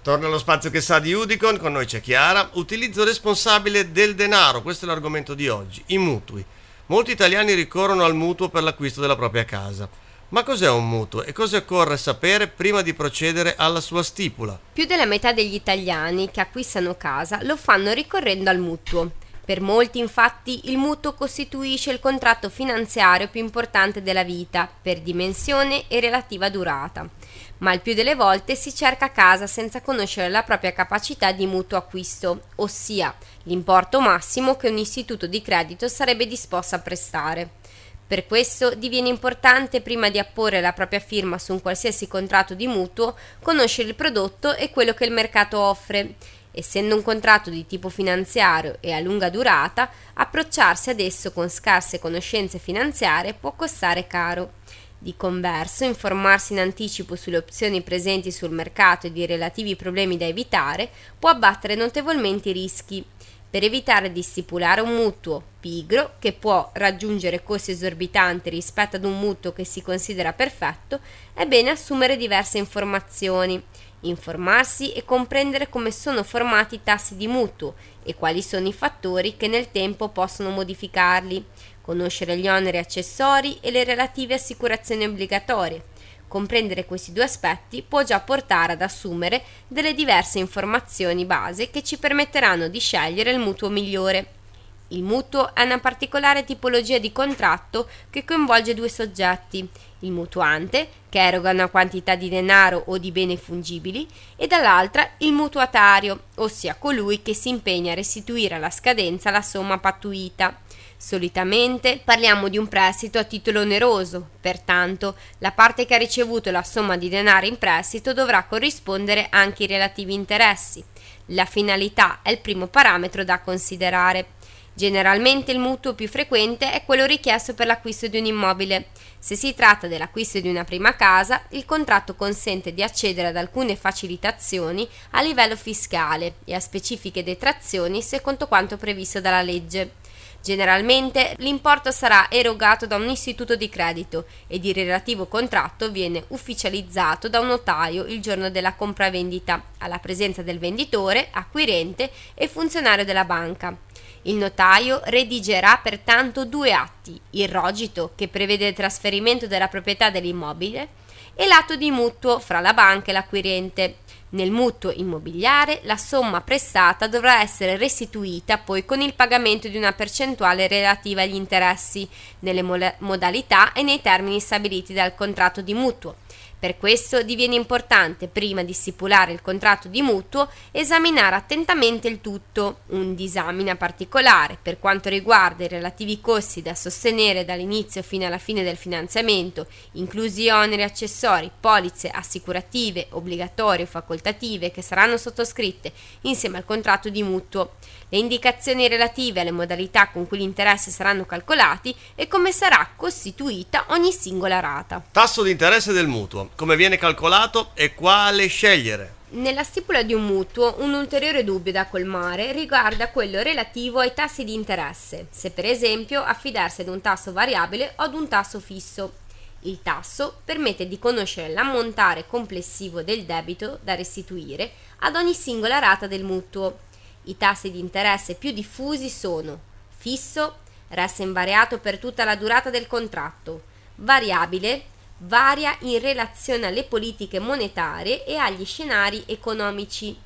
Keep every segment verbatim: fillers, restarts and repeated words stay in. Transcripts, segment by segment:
Torna allo spazio che sa di Udicon, con noi c'è Chiara. Utilizzo responsabile del denaro, questo è l'argomento di oggi, i mutui. Molti italiani ricorrono al mutuo per l'acquisto della propria casa. Ma cos'è un mutuo e cosa occorre sapere prima di procedere alla sua stipula? Più della metà degli italiani che acquistano casa lo fanno ricorrendo al mutuo. Per molti, infatti, il mutuo costituisce il contratto finanziario più importante della vita, per dimensione e relativa durata. Ma il più delle volte si cerca casa senza conoscere la propria capacità di mutuo acquisto, ossia l'importo massimo che un istituto di credito sarebbe disposto a prestare. Per questo diviene importante, prima di apporre la propria firma su un qualsiasi contratto di mutuo, conoscere il prodotto e quello che il mercato offre. Essendo un contratto di tipo finanziario e a lunga durata, approcciarsi ad esso con scarse conoscenze finanziarie può costare caro. Di converso, informarsi in anticipo sulle opzioni presenti sul mercato e di relativi problemi da evitare può abbattere notevolmente i rischi. Per evitare di stipulare un mutuo pigro, che può raggiungere costi esorbitanti rispetto ad un mutuo che si considera perfetto, è bene assumere diverse informazioni, informarsi e comprendere come sono formati i tassi di mutuo e quali sono i fattori che nel tempo possono modificarli, conoscere gli oneri accessori e le relative assicurazioni obbligatorie. Comprendere questi due aspetti può già portare ad assumere delle diverse informazioni base che ci permetteranno di scegliere il mutuo migliore. Il mutuo è una particolare tipologia di contratto che coinvolge due soggetti: il mutuante, che eroga una quantità di denaro o di beni fungibili, e dall'altra il mutuatario, ossia colui che si impegna a restituire alla scadenza la somma pattuita. Solitamente parliamo di un prestito a titolo oneroso, pertanto la parte che ha ricevuto la somma di denaro in prestito dovrà corrispondere anche ai relativi interessi. La finalità è il primo parametro da considerare. Generalmente il mutuo più frequente è quello richiesto per l'acquisto di un immobile. Se si tratta dell'acquisto di una prima casa, il contratto consente di accedere ad alcune facilitazioni a livello fiscale e a specifiche detrazioni secondo quanto previsto dalla legge. Generalmente l'importo sarà erogato da un istituto di credito ed il relativo contratto viene ufficializzato da un notaio il giorno della compravendita, alla presenza del venditore, acquirente e funzionario della banca. Il notaio redigerà pertanto due atti: il rogito, che prevede il trasferimento della proprietà dell'immobile, e l'atto di mutuo fra la banca e l'acquirente. Nel mutuo immobiliare la somma prestata dovrà essere restituita poi con il pagamento di una percentuale relativa agli interessi, nelle mo- modalità e nei termini stabiliti dal contratto di mutuo. Per questo diviene importante, prima di stipulare il contratto di mutuo, esaminare attentamente il tutto. Un disamina particolare per quanto riguarda i relativi costi da sostenere dall'inizio fino alla fine del finanziamento, inclusi oneri accessori, polizze assicurative, obbligatorie o facoltative che saranno sottoscritte insieme al contratto di mutuo, le indicazioni relative alle modalità con cui gli interessi saranno calcolati e come sarà costituita ogni singola rata. Tasso di interesse del mutuo, come viene calcolato e quale scegliere? Nella stipula di un mutuo, un ulteriore dubbio da colmare riguarda quello relativo ai tassi di interesse, se per esempio affidarsi ad un tasso variabile o ad un tasso fisso. Il tasso permette di conoscere l'ammontare complessivo del debito da restituire ad ogni singola rata del mutuo. I tassi di interesse più diffusi sono: fisso, resta invariato per tutta la durata del contratto; variabile, varia in relazione alle politiche monetarie e agli scenari economici;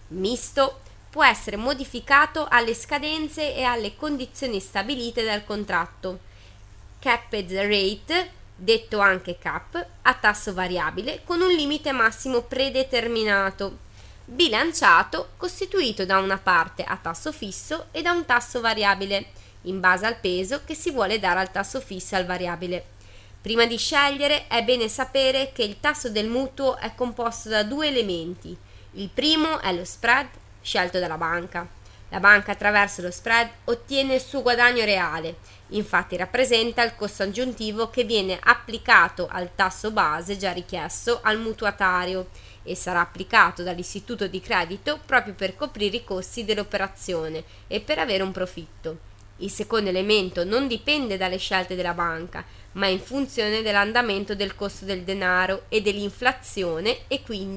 misto, può essere modificato alle scadenze e alle condizioni stabilite dal contratto; capped rate, detto anche cap, a tasso variabile con un limite massimo predeterminato; bilanciato, costituito da una parte a tasso fisso e da un tasso variabile, in base al peso che si vuole dare al tasso fisso e al variabile. Prima di scegliere è bene sapere che il tasso del mutuo è composto da due elementi. Il primo è lo spread, scelto dalla banca. La banca, attraverso lo spread, ottiene il suo guadagno reale, infatti rappresenta il costo aggiuntivo che viene applicato al tasso base già richiesto al mutuatario e sarà applicato dall'istituto di credito proprio per coprire i costi dell'operazione e per avere un profitto. Il secondo elemento non dipende dalle scelte della banca, ma è in funzione dell'andamento del costo del denaro e dell'inflazione e quindi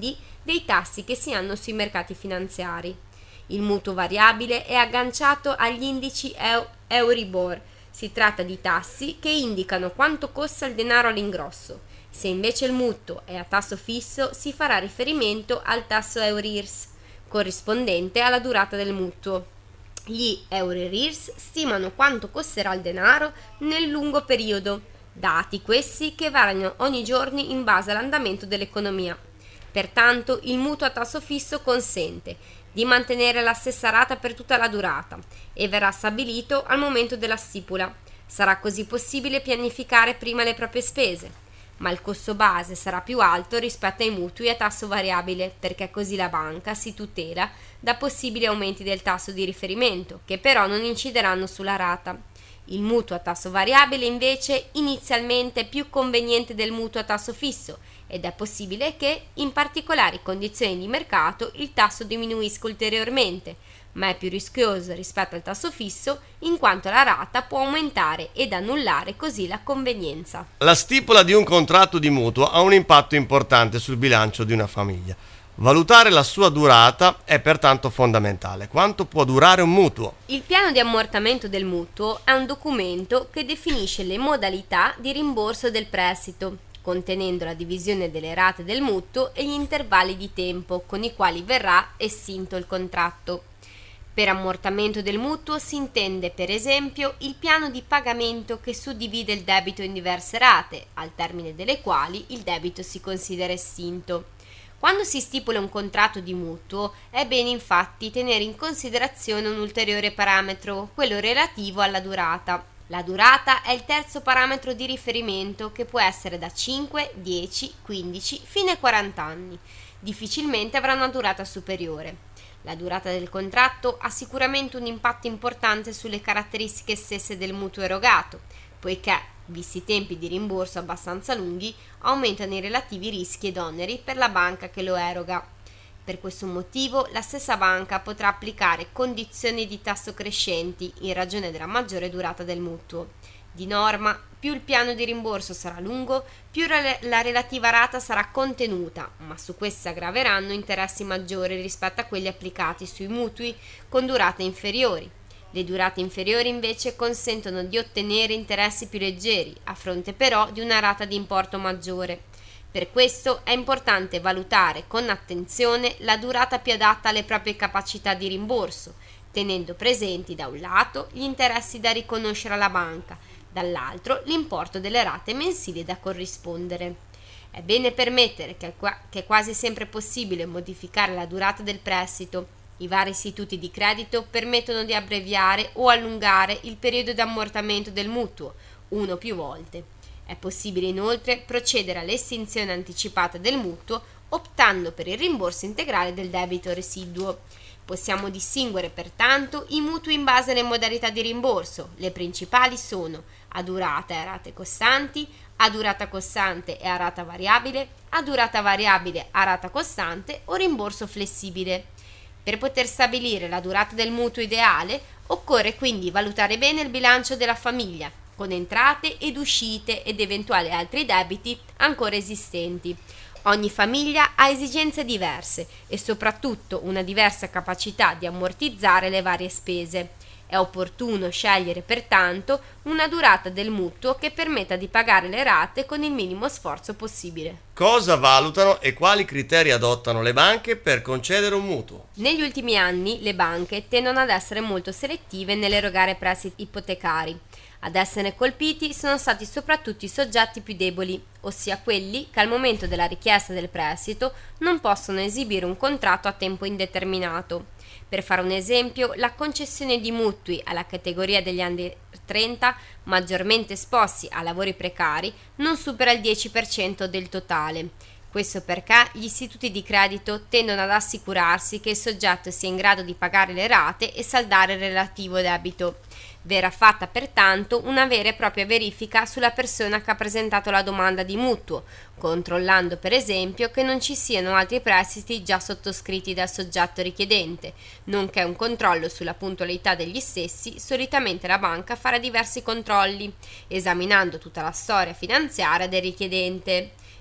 dei tassi che si hanno sui mercati finanziari. Il mutuo variabile è agganciato agli indici Eu- Euribor. Si tratta di tassi che indicano quanto costa il denaro all'ingrosso. Se invece il mutuo è a tasso fisso, si farà riferimento al tasso Eurirs, corrispondente alla durata del mutuo. Gli Eurirs stimano quanto costerà il denaro nel lungo periodo, dati questi che variano ogni giorno in base all'andamento dell'economia. Pertanto il mutuo a tasso fisso consente di mantenere la stessa rata per tutta la durata e verrà stabilito al momento della stipula. Sarà così possibile pianificare prima le proprie spese, ma il costo base sarà più alto rispetto ai mutui a tasso variabile, perché così la banca si tutela da possibili aumenti del tasso di riferimento, che però non incideranno sulla rata. Il mutuo a tasso variabile invece inizialmente è più conveniente del mutuo a tasso fisso ed è possibile che, in particolari condizioni di mercato, il tasso diminuisca ulteriormente, ma è più rischioso rispetto al tasso fisso in quanto la rata può aumentare ed annullare così la convenienza. La stipula di un contratto di mutuo ha un impatto importante sul bilancio di una famiglia. Valutare la sua durata è pertanto fondamentale. Quanto può durare un mutuo? Il piano di ammortamento del mutuo è un documento che definisce le modalità di rimborso del prestito, contenendo la divisione delle rate del mutuo e gli intervalli di tempo con i quali verrà estinto il contratto. Per ammortamento del mutuo si intende per esempio il piano di pagamento che suddivide il debito in diverse rate, al termine delle quali il debito si considera estinto. Quando si stipula un contratto di mutuo è bene infatti tenere in considerazione un ulteriore parametro, quello relativo alla durata. La durata è il terzo parametro di riferimento che può essere da cinque, dieci, quindici fino ai quaranta anni. Difficilmente avrà una durata superiore. La durata del contratto ha sicuramente un impatto importante sulle caratteristiche stesse del mutuo erogato, poiché, visti i tempi di rimborso abbastanza lunghi, aumentano i relativi rischi ed oneri per la banca che lo eroga. Per questo motivo la stessa banca potrà applicare condizioni di tasso crescenti in ragione della maggiore durata del mutuo. Di norma, più il piano di rimborso sarà lungo, più la relativa rata sarà contenuta, ma su queste aggraveranno interessi maggiori rispetto a quelli applicati sui mutui con durate inferiori. Le durate inferiori invece consentono di ottenere interessi più leggeri, a fronte però di una rata di importo maggiore. Per questo è importante valutare con attenzione la durata più adatta alle proprie capacità di rimborso, tenendo presenti da un lato gli interessi da riconoscere alla banca, dall'altro l'importo delle rate mensili da corrispondere. È bene permettere che è quasi sempre possibile modificare la durata del prestito. I vari istituti di credito permettono di abbreviare o allungare il periodo di ammortamento del mutuo, uno o più volte. È possibile inoltre procedere all'estinzione anticipata del mutuo optando per il rimborso integrale del debito residuo. Possiamo distinguere pertanto i mutui in base alle modalità di rimborso. Le principali sono a durata e a rate costanti, a durata costante e a rata variabile, a durata variabile a rata costante o rimborso flessibile. Per poter stabilire la durata del mutuo ideale, occorre quindi valutare bene il bilancio della famiglia, con entrate ed uscite ed eventuali altri debiti ancora esistenti. Ogni famiglia ha esigenze diverse e soprattutto una diversa capacità di ammortizzare le varie spese. È opportuno scegliere pertanto una durata del mutuo che permetta di pagare le rate con il minimo sforzo possibile. Cosa valutano e quali criteri adottano le banche per concedere un mutuo? Negli ultimi anni le banche tendono ad essere molto selettive nell'erogare prestiti ipotecari. Ad essere colpiti sono stati soprattutto i soggetti più deboli, ossia quelli che al momento della richiesta del prestito non possono esibire un contratto a tempo indeterminato. Per fare un esempio, la concessione di mutui alla categoria degli under trenta, maggiormente esposti a lavori precari, non supera il dieci per cento del totale. Questo perché gli istituti di credito tendono ad assicurarsi che il soggetto sia in grado di pagare le rate e saldare il relativo debito. Verrà fatta pertanto una vera e propria verifica sulla persona che ha presentato la domanda di mutuo, controllando per esempio che non ci siano altri prestiti già sottoscritti dal soggetto richiedente, nonché un controllo sulla puntualità degli stessi. Solitamente la banca farà diversi controlli, esaminando tutta la storia finanziaria del richiedente.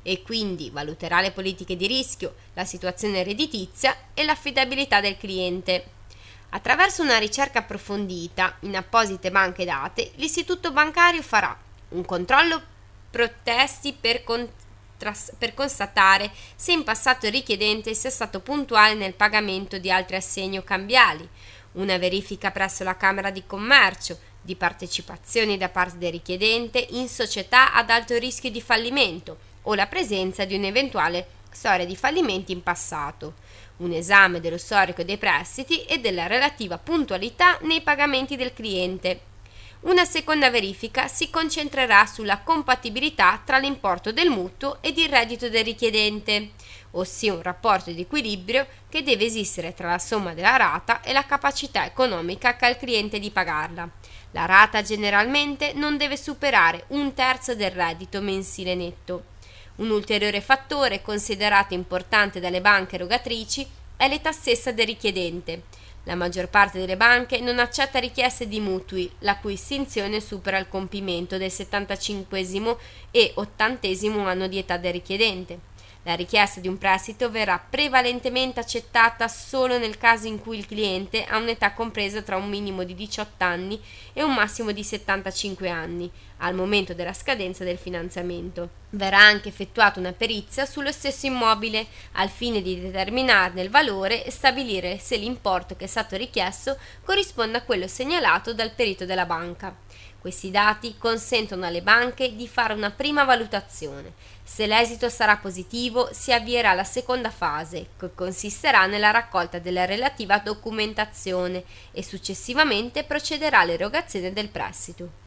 e quindi valuterà le politiche di rischio, la situazione redditizia e l'affidabilità del cliente. Attraverso una ricerca approfondita in apposite banche dati, l'istituto bancario farà un controllo protesti per, contras- per constatare se in passato il richiedente sia stato puntuale nel pagamento di altri assegni o cambiali, una verifica presso la Camera di Commercio di partecipazioni da parte del richiedente in società ad alto rischio di fallimento o la presenza di un'eventuale storia di fallimenti in passato, un esame dello storico dei prestiti e della relativa puntualità nei pagamenti del cliente. Una seconda verifica si concentrerà sulla compatibilità tra l'importo del mutuo ed il reddito del richiedente, ossia un rapporto di equilibrio che deve esistere tra la somma della rata e la capacità economica che ha il cliente di pagarla. La rata generalmente non deve superare un terzo del reddito mensile netto. Un ulteriore fattore considerato importante dalle banche erogatrici è l'età stessa del richiedente. La maggior parte delle banche non accetta richieste di mutui la cui estinzione supera il compimento del settantacinquesimo e ottantesimo anno di età del richiedente. La richiesta di un prestito verrà prevalentemente accettata solo nel caso in cui il cliente ha un'età compresa tra un minimo di diciotto anni e un massimo di settantacinque anni, al momento della scadenza del finanziamento. Verrà anche effettuata una perizia sullo stesso immobile, al fine di determinarne il valore e stabilire se l'importo che è stato richiesto corrisponde a quello segnalato dal perito della banca. Questi dati consentono alle banche di fare una prima valutazione. Se l'esito sarà positivo, si avvierà la seconda fase, che consisterà nella raccolta della relativa documentazione e successivamente procederà all'erogazione del prestito.